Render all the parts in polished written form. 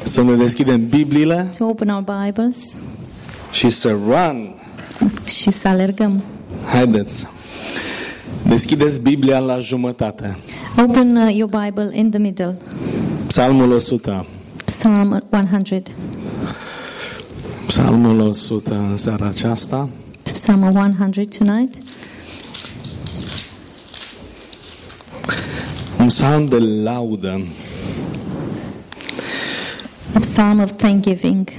Să ne deschidem Bibliile to open our Bibles și să run. și să alergăm. Haideți. Deschideți Biblia la jumătate. Open your Bible in the middle. Psalmul 100. Psalm 100. Psalmul 100 în seara aceasta. Psalm 100 tonight. Un psalm de laudă. A psalm of thanksgiving.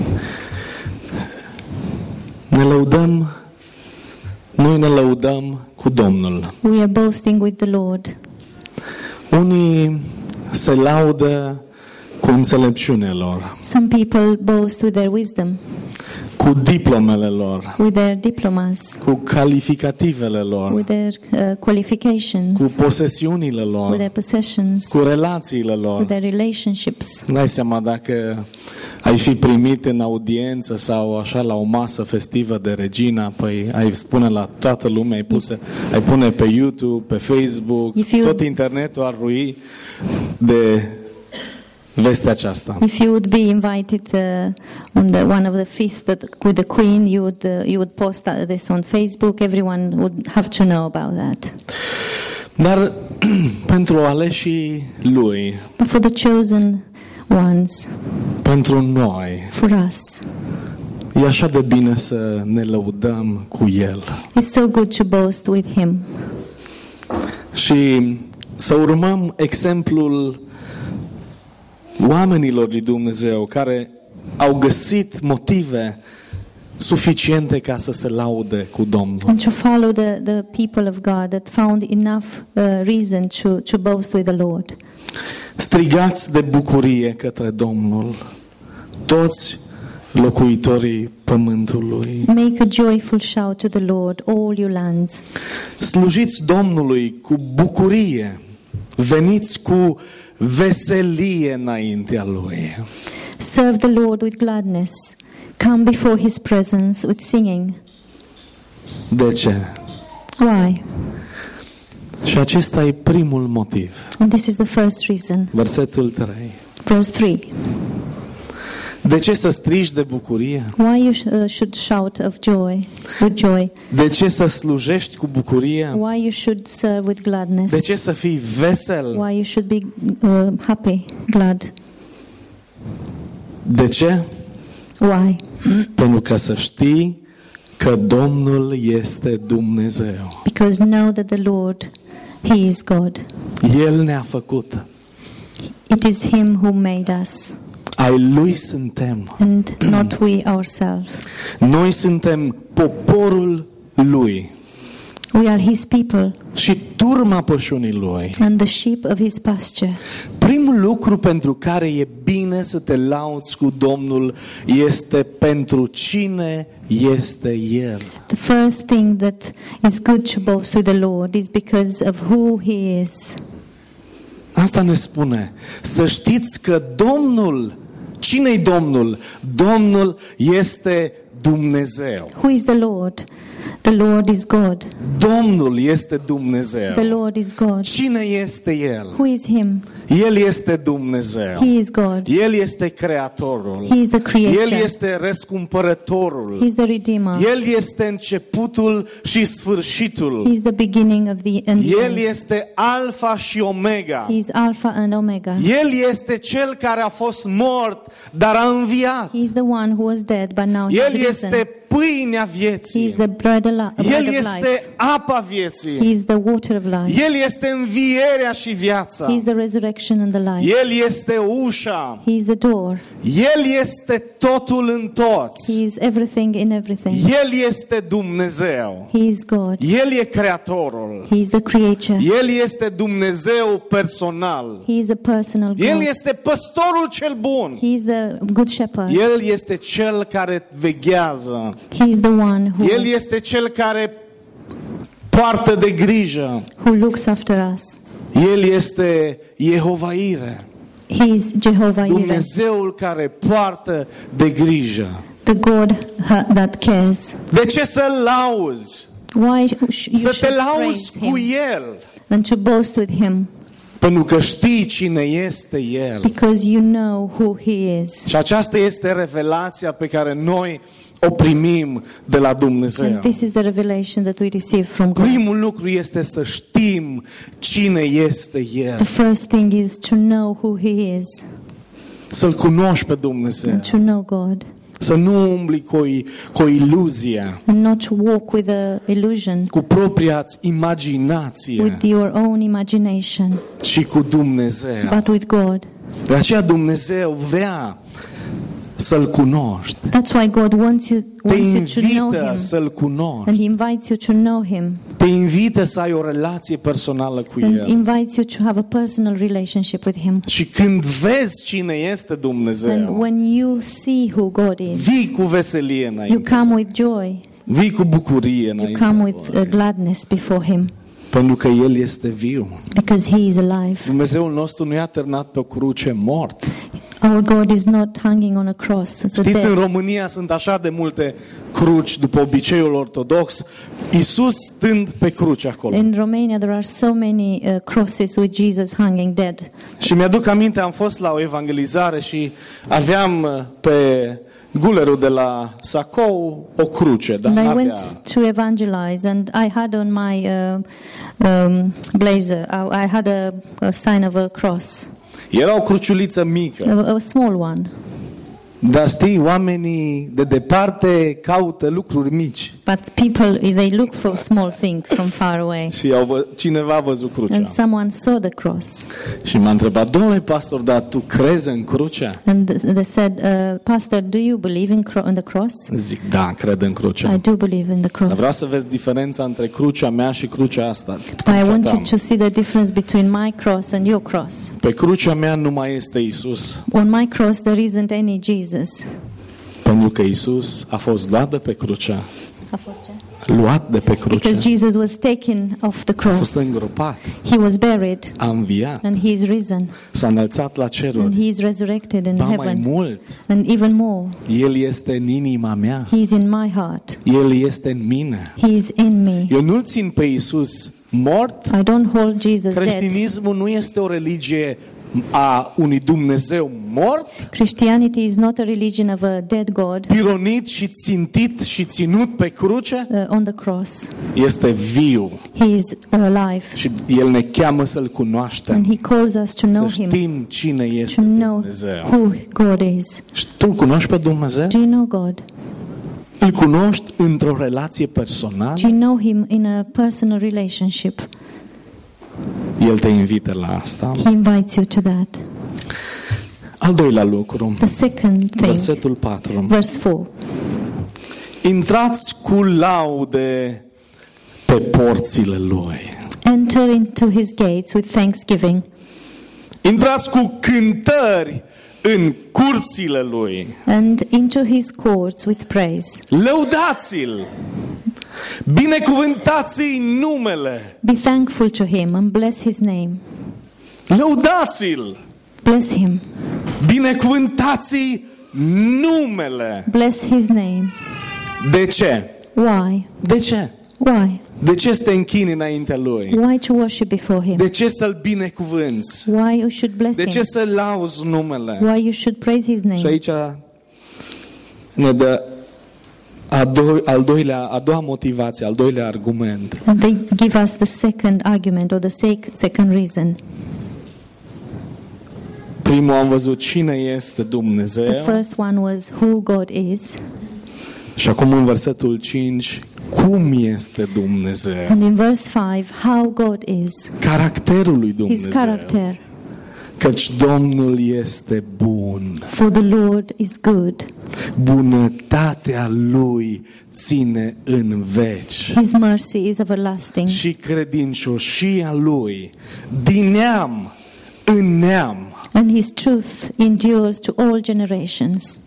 Noi ne lăudăm cu Domnul. We are boasting with the Lord. Unii se laudă cu înțelepciunea lor, Some people boast with their wisdom, cu diplomele lor, with their diplomas, cu calificativele lor, with their qualifications, cu posesiunile with lor, their possessions, cu relațiile lor. with their relationships. Dai seama dacă ai fi primit în audiență sau așa la o masă festivă de regina, păi ai spune la toată lumea, ai pune pe YouTube, pe Facebook, tot internetul ar rui de vestea aceasta. If you would be invited on one of the feasts with the Queen, you would post this on Facebook. Everyone would have to know about that. Dar pentru aleșii lui, But for the chosen ones, pentru noi, for us, e așa de bine să ne lăudăm cu El. it's so good to boast with Him. Și să urmăm exemplul oamenilor lui Dumnezeu care au găsit motive suficiente ca să se laude cu Domnul. And to follow the people of God that found enough reason to boast with the Lord. Strigați de bucurie către Domnul, toți locuitorii pământului. Make a joyful shout to the Lord, all you lands. Slujiți Domnului cu bucurie, veniți cu veselie înaintea Lui. Serve the Lord with gladness. Come before His presence with singing. De ce? Why? Și acesta e primul motiv. And this is the first reason. Versetul 3. Verse 3. De ce să strigi de bucurie? Why you should shout of joy, with joy? De ce să slujești cu bucurie? Why you should serve with gladness? De ce să fii vesel? Why you should be happy, glad? De ce? Why? Pentru că să știi că Domnul este Dumnezeu. Because know that the Lord, He is God. El ne-a făcut. It is Him who made us, Ai Lui suntem. and not we ourselves. Noi suntem poporul Lui We are His people și turma pășunii Lui. and the sheep of His pasture. Primul lucru pentru care e bine să te lauți cu Domnul este pentru cine este El. The first thing that is good to boast with the Lord is because of who He is. Asta ne spune. Să știți că Domnul, cine-i Domnul? Domnul este Dumnezeu. Who is the Lord? The Lord is God. Domnul este Dumnezeu. The Lord is God. Cine este El? Who is Him? El este Dumnezeu. He is God. El este Creatorul. He is the Creator. El este răscumpărătorul. He is the Redeemer. El este începutul și sfârșitul. He is the beginning of the end. El este Alfa și Omega. He is Alpha and Omega. El este cel care a fost mort, dar a înviat. He is the one who was dead, but now he El is risen. este pâinea He vieții. is the bread of El life. este apa He vieții. is the water of life. El este învierea și He viața. is the resurrection and the life. El este ușa. He is the door. El este totul în toți. He is everything in everything. El este Dumnezeu. He is God. El e Creatorul. He is the Creator. El este Dumnezeu personal. He is a personal El God. este păstorul cel bun. He is the good shepherd. El este cel care veghează. He is the one El este cel care poartă de grijă. who looks after us. El este Jehova Ire, He is Jehovah Jireh, Dumnezeul care poartă de grijă. the God that cares. De ce să lauzi? Why you Să te should lauzi praise cu Him El. and to boast with Him? Pentru că știi cine este El. Because you know who He is. Și aceasta este revelația pe care noi o primim de la Dumnezeu. And this is the revelation that we receive from God. Primul lucru este să știm cine este El. The first thing is to know who He is. Să-L cunoști pe Dumnezeu. And to know God. Să nu umbli cu o iluzie. And not to walk with an illusion. Cu propria imaginație. With your own imagination. Și cu Dumnezeu. But with God. De aceea Dumnezeu vrea să-L cunoști. That's why God wants you to know Him. Să-L cunoști. And He invites you to know Him. Te invită să ai o relație personală cu And El. invites you to have a personal relationship with Him. Și când vezi cine este And Dumnezeu, when you see who God is, vii cu veselie you înainte. come with joy. Vii cu bucurie You înainte. come with gladness before Him. Pentru că El este viu. Because He is alive. Dumnezeul nostru nu i-a târnat pe o cruce mort. Our God is not hanging on a cross. Știți, în România sunt așa de multe cruci după obiceiul ortodox. Iisus stând pe cruce acolo. In Romania there are so many crosses with Jesus hanging dead. Și mi-aduc aminte, am fost la o evangelizare și aveam pe gulerul de la sacou o cruce, dar And I n-avea. went to evangelize, and I had on my blazer, I had a sign of a cross, Era o cruciuliță mică. a small one. Dar știi, oamenii de departe caută lucruri mici. But people, they look for small things from far away. Și cineva a văzut crucea. And someone saw the cross. Și m-a întrebat, domnule pastor, dar tu crezi în crucea? And they said, Pastor, do you believe in the cross? Zic, da, cred în crucea. I do believe in the Dar vreau cross. să vezi diferența între crucea mea și crucea asta. But I want you to see the difference between my cross and your cross. Pe crucea mea nu mai este Isus. On my cross there isn't any Jesus. Pentru că Isus a fost luat de pe crucea. Luat de pe cruce. Because Jesus was taken off the A fost cross. îngropat. He was buried A înviat. and He is risen. S-a înălțat la And ceruri. He is resurrected in Ba mai heaven. mult, And even more, El este în inima mea. He is in my heart. El este în mine. He is in me. Eu nu-L țin pe Isus mort. I don't hold Jesus dead. Creștinismul nu este o religie a unui Dumnezeu mort, Christianity is not a religion of a dead God pironit și țintit și ținut pe cruce. on the cross. Este viu He is alive. și El ne cheamă să-L cunoaștem, And He calls us to să know Him, știm cine to este know Dumnezeu. who God is. Și tu îl cunoști pe Dumnezeu? Do you know God? Îl cunoști într-o relație personală? Do you know Him in a personal relationship? El te invită la asta. He invites you to that. Al doilea lucru, The second thing, versetul 4. verse 4. Intrați cu laude pe porțile Lui. Enter into His gates with thanksgiving. Intrați cu cântări în curțile Lui. And into His courts with praise. Lăudați-l! Binecuvântați-i numele! Be thankful to Him and bless His name. Lăudați-l! Bless Him. Binecuvântați-i numele! Bless His name. De ce? Why? De ce? Why? De ce să te închini înaintea Lui? Why to worship before Him? De ce să-L binecuvânți? Why you should bless De ce Him? să lauzi numele? Why you should praise His Și name? aici ne dă a doua motivație, al doilea argument. And they give us the second argument or the second reason. Primul am văzut cine este Dumnezeu The first one was who God is. și acum în versetul 5 cum este Dumnezeu. And in verse 5, how God is. Caracterul lui His Dumnezeu. character. Căci Domnul este bun. For the Lord is good. Bunătatea Lui ține în veci. His mercy is everlasting. Și credincioșia Lui din neam în neam. And His truth endures to all generations.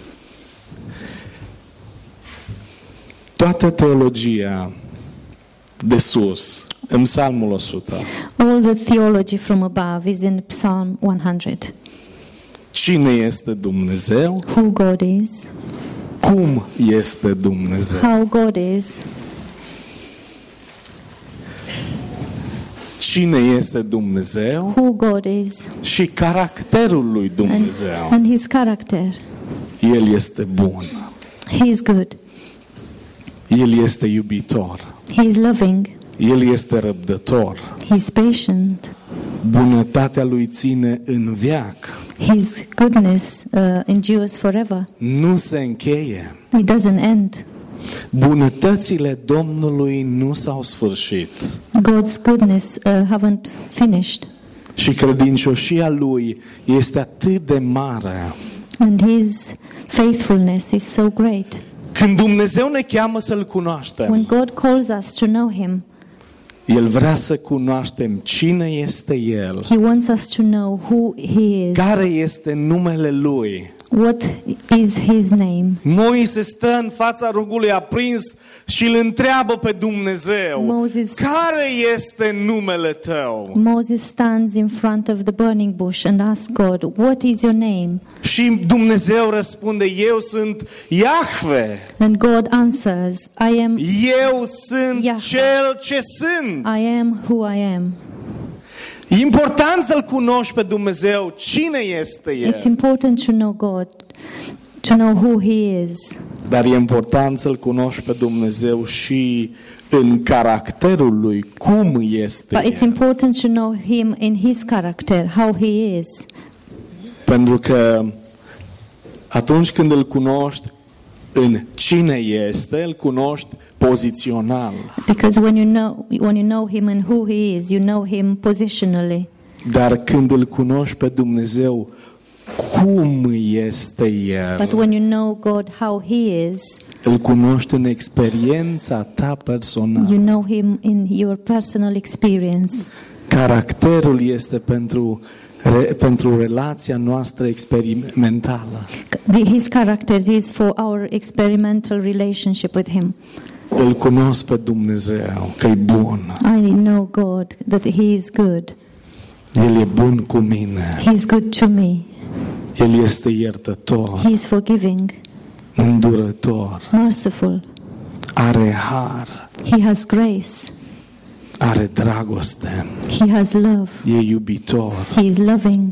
Toată teologia de sus, în Psalmul 100, All the theology from above is in Psalm 100. cine este Dumnezeu? Who God is, Cum este Dumnezeu? how God is, cine este Dumnezeu who God is, și caracterul lui Dumnezeu. and His character. El este bun. He is good. El este iubitor. He is loving. El este răbdător. He is patient. Bunătatea lui ține în veac. His goodness endures forever. Nu se încheie. It doesn't end. Bunătățile Domnului nu s-au sfârșit. God's goodness haven't finished. Și credincioșia lui este atât de mare. And His faithfulness is so great. Când Dumnezeu ne cheamă să-L cunoaștem, When God calls us to know Him, El vrea să cunoaștem cine este El, He wants us to know who He is. care este numele Lui. What is His name? Moise stă în fața rugului aprins și îl întreabă pe Dumnezeu, care este numele Tău? Moses stands in front of the burning bush and asks God, what is your name? Și Dumnezeu răspunde, eu sunt Iahve. And God answers, I am Eu sunt Iahve. cel ce sunt. I am who I am. E important să-L cunoști pe Dumnezeu, cine este El. It's important to know God, to know who He is. Dar e important să-L cunoști pe Dumnezeu și în caracterul Lui, cum este But it's El. important to know Him in His character, how He is. Pentru că atunci când îl cunoști în cine este, îl cunoști pozițional. Because when you know Him and who He is, you know Him positionally. Dar când îl cunoști pe Dumnezeu, cum este But El, when you know God how He is, îl cunoști în experiența ta personală. you know Him in your personal experience. Caracterul este pentru relația noastră experimentală. His character is for our experimental relationship with Him. Îl cunosc pe Dumnezeu, că e bun. I know God, that He is good. El e bun cu mine. He is good to me. El este iertător, He is forgiving, îndurător, merciful. are har, He has grace. are dragoste, He has love. e iubitor, He is loving.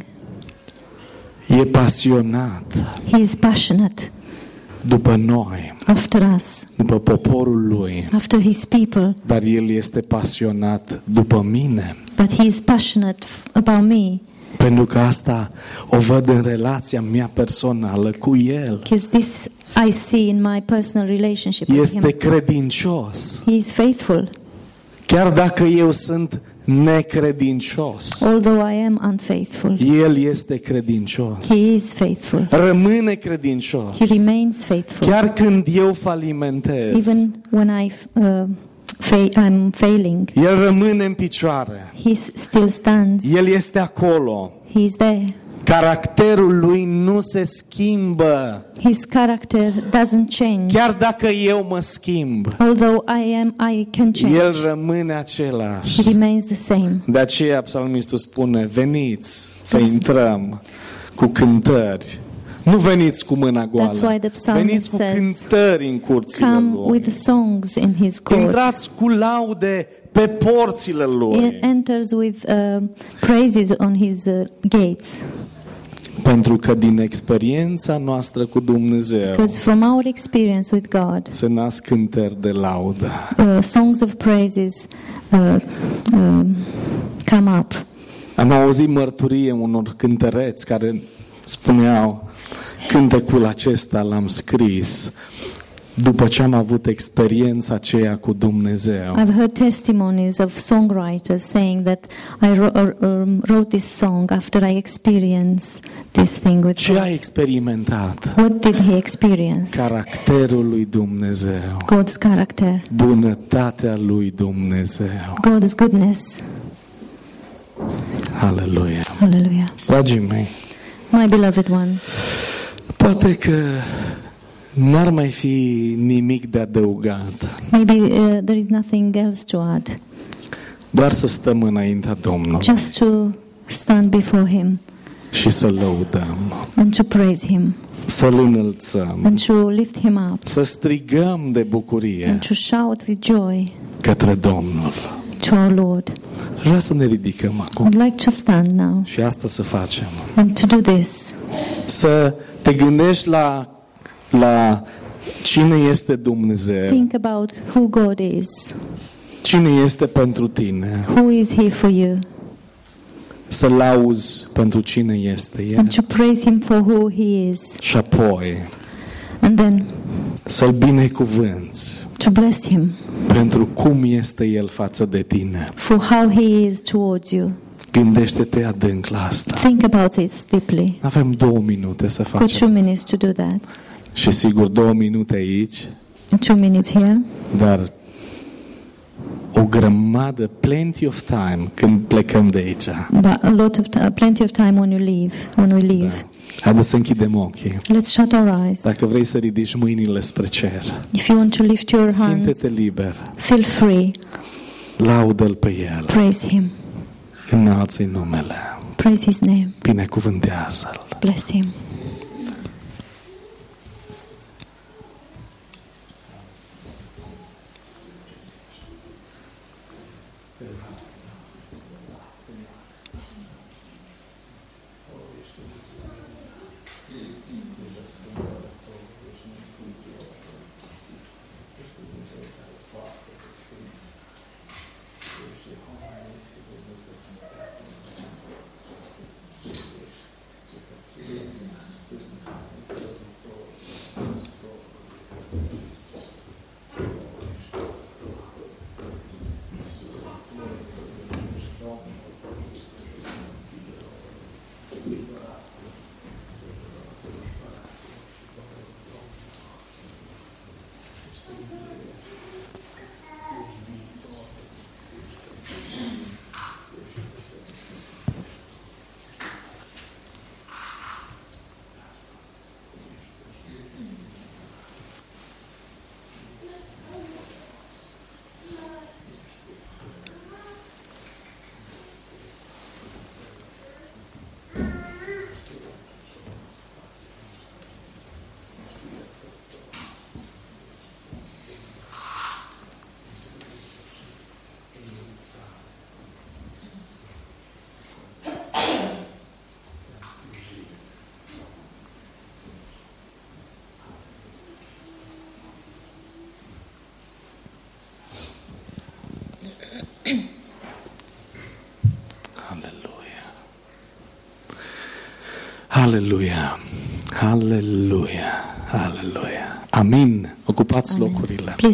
e pasionat He is passionate după noi, after us, după poporul lui, after His people. dar El este pasionat după mine. But He is passionate about me. Pentru că asta o văd în relația mea personală cu El. Because this I see in my personal relationship with Este Him. credincios. He is faithful. Chiar dacă eu sunt necredincios, Although I am unfaithful, El este credincios. He is faithful. Rămâne credincios. He remains faithful. Chiar când eu falimentez, Even when I'm failing, El rămâne în picioare. He still stands. El este acolo. He is there. Caracterul Lui nu se schimbă. His character doesn't change. Chiar dacă eu mă schimb, Although I can change. El rămâne același. He remains the same. De aceea psalmistul spune, veniți să intrăm cu cântări. Nu veniți cu mâna That's goală. why the psalmist Veniți cu says, cântări în curțile Come Lui. with songs in His courts. Intrați cu laude pe porțile Lui. Enters with praises on His gates. Pentru că din experiența noastră cu Dumnezeu Because from our experience with God, se nasc cântări de laudă. songs of praises come up. Am auzit mărturie unor cântăreți care spuneau, cântecul acesta l-am scris după ce am avut experiența aceea cu Dumnezeu. I've heard testimonies of songwriters saying that I wrote this song after I experienced this thing with Ce God. ai experimentat? What did he experience? Caracterul lui Dumnezeu, God's character, bunătatea lui Dumnezeu. God's goodness. Aleluia. Hallelujah. Dragii mei, My beloved ones, poate că n-ar mai fi nimic de adăugat. maybe there is nothing else to add. Doar să stăm înaintea Domnului Just to stand before Him și să lăudăm, and to praise Him să-L înălțăm, and to lift Him up să strigăm de and bucurie to shout with joy către Domnul. to our Lord. Vreau să ne ridicăm acum I'd like to stand now și asta să facem. and to do this. Să te gândești la cine este Dumnezeu, Think about who God is. cine este pentru tine, Who is He for you? să lauzi pentru cine este El And to praise Him for who He is. și apoi And then să-L binecuvânți to bless Him pentru cum este El față de tine. for how He is towards you. Gândește-te adânc la asta. Think about it deeply. Avem 2 minute să Got 2 facem. minutes to do that. Și sigur 2 minute aici, And 2 minutes here. dar o grămadă, plenty of time când plecăm de aici. But a lot of plenty of time when we leave. Haideți să închidem ochii. Let's shut our eyes. Dacă vrei să ridici mâinile spre cer, If you want to lift your hands, simte-te liber. feel free. Laudă-L pe El. Praise Him. Înalță-i numele. Praise His name. Binecuvântează-L. Bless Him. Aleluia. Aleluia. Aleluia. Amin. Ocupați locurile.